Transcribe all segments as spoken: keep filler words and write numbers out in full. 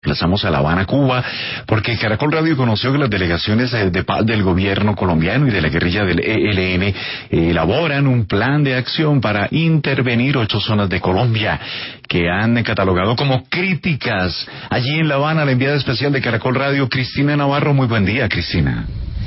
desplazamos a La Habana, Cuba, porque Caracol Radio conoció que las delegaciones de paz del gobierno colombiano y de la guerrilla del E L N elaboran un plan de acción para intervenir ocho zonas de Colombia que han catalogado como críticas. Allí en La Habana, la enviada especial de Caracol Radio, Cristina Navarro. Muy buen día, Cristina.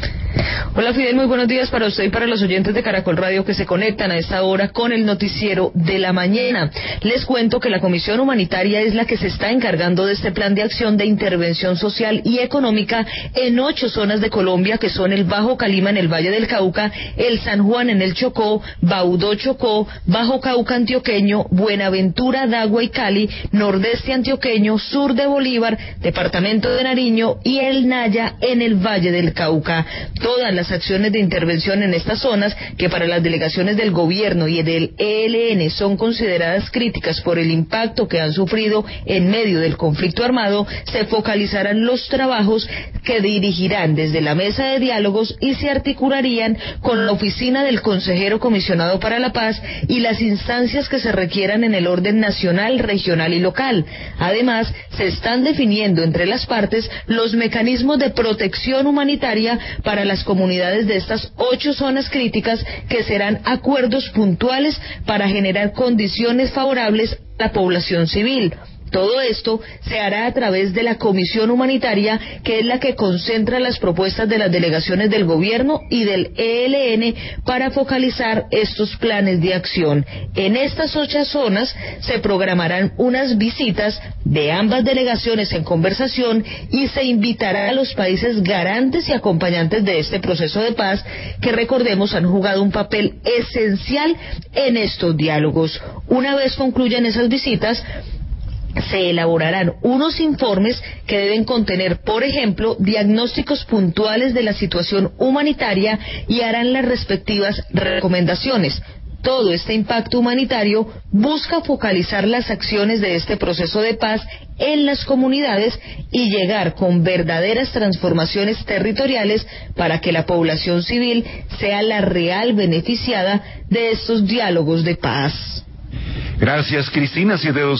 Hola Fidel, muy buenos días para usted y para los oyentes de Caracol Radio que se conectan a esta hora con el noticiero de la mañana. Les cuento que la Comisión Humanitaria es la que se está encargando de este plan de acción de intervención social y económica en ocho zonas de Colombia, que son el Bajo Calima en el Valle del Cauca, el San Juan en el Chocó, Baudó Chocó, Bajo Cauca Antioqueño, Buenaventura, Dagua y Cali, Nordeste Antioqueño, Sur de Bolívar, Departamento de Nariño y el Naya en el Valle del Cauca. Todas las acciones de intervención en estas zonas, que para las delegaciones del gobierno y del E L N son consideradas críticas por el impacto que han sufrido en medio del conflicto armado, se focalizarán los trabajos que dirigirán desde la mesa de diálogos y se articularían con la oficina del consejero comisionado para la paz y las instancias que se requieran en el orden nacional, regional y local. Además, se están definiendo entre las partes los mecanismos de protección humanitaria para las comunidades de estas ocho zonas críticas, que serán acuerdos puntuales para generar condiciones favorables a la población civil. Todo esto se hará a través de la Comisión Humanitaria, que es la que concentra las propuestas de las delegaciones del gobierno y del E L N para focalizar estos planes de acción. En estas ocho zonas se programarán unas visitas de ambas delegaciones en conversación y se invitará a los países garantes y acompañantes de este proceso de paz, que recordemos han jugado un papel esencial en estos diálogos. Una vez concluyan esas visitas, se elaborarán unos informes que deben contener, por ejemplo, diagnósticos puntuales de la situación humanitaria y harán las respectivas recomendaciones. Todo este impacto humanitario busca focalizar las acciones de este proceso de paz en las comunidades y llegar con verdaderas transformaciones territoriales para que la población civil sea la real beneficiada de estos diálogos de paz. Gracias, Cristina. siete